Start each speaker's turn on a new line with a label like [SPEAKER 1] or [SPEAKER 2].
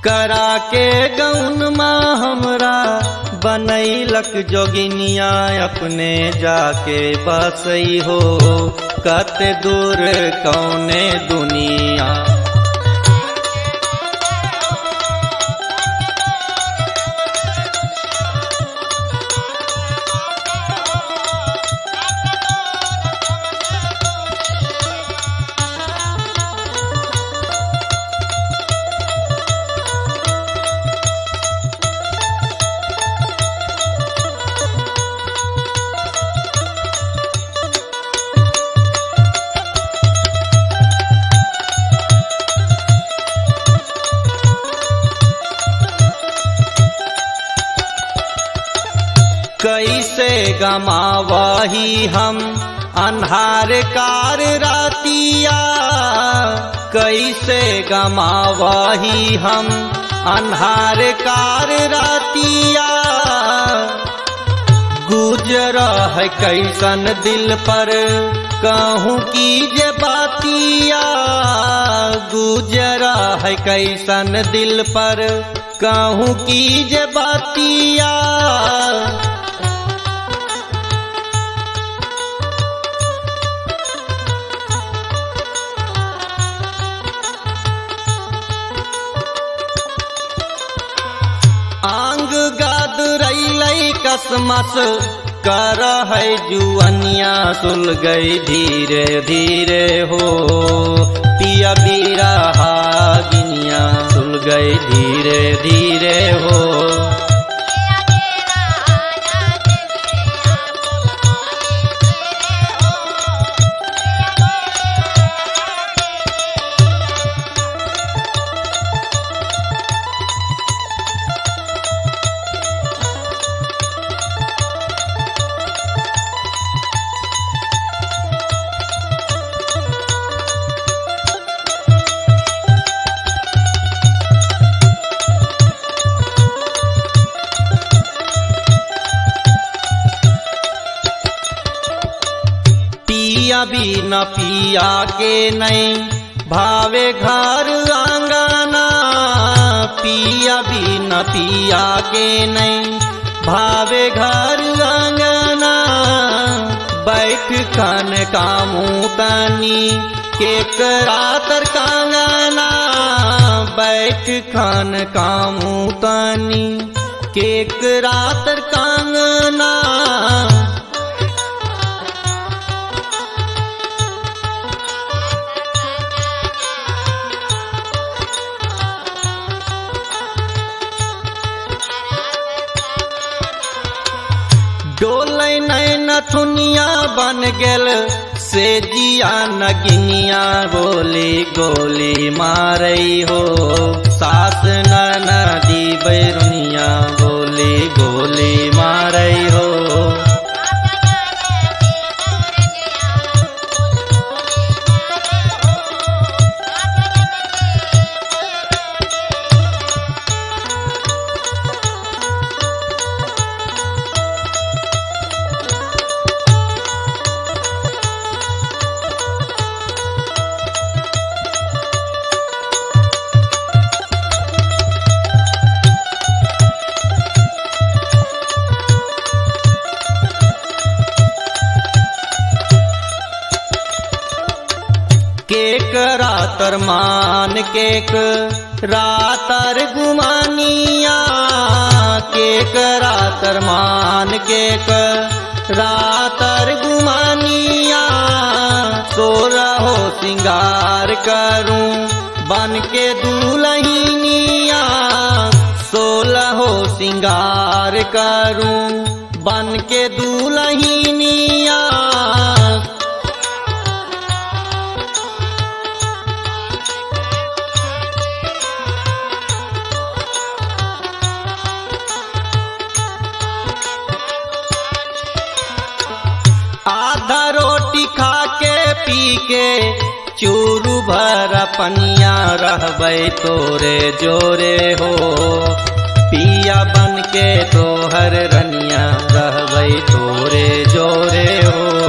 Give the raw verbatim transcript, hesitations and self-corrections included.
[SPEAKER 1] करा के गौन माँ हमरा बनैलक जोगिनिया अपने जाके बसई हो कत दूर कौने दुनिया। कैसे गमावही हम अन्हार कार रातिया, कैसे गमावही हम अन्हार कार रातिया। गुजर है कैसन दिल पर कहूँ कीजे बातिया, गुजर है कैसन दिल पर कहूँ कीजे बातिया। आंग गाद रैलई कसमस कर है जुअनिया सुल गई धीरे धीरे हो पिया बिरहा गिनिया सुल गई धीरे धीरे हो। पिया भी न पिया के नहीं भावे घर आंगना, पिया भी न पिया के नहीं भावे घर आंगना। बैठ खन कामू तनी के करातर कांगना, बैठ खन कामू तनी के करातर कांगना। डोलै नहीं नथुनिया बन गेल से जिया नगिनिया गोली गोली मारई हो सास नदी बैरुनिया गोली गोली मारई हो। केक रातर मान केक रातर गुमानिया, केक रातर मान केक रातर गुमानिया। सो रहो सिंगार करूं बन के दुल्हनिया, सोलहो सिंगार करूं बन के दुल्हनिया। आधा रोटी खा के पी के चूरू भर पनिया रहबै तोरे जोरे हो पिया बन के तोहर रनिया रहबै तोरे जोरे हो।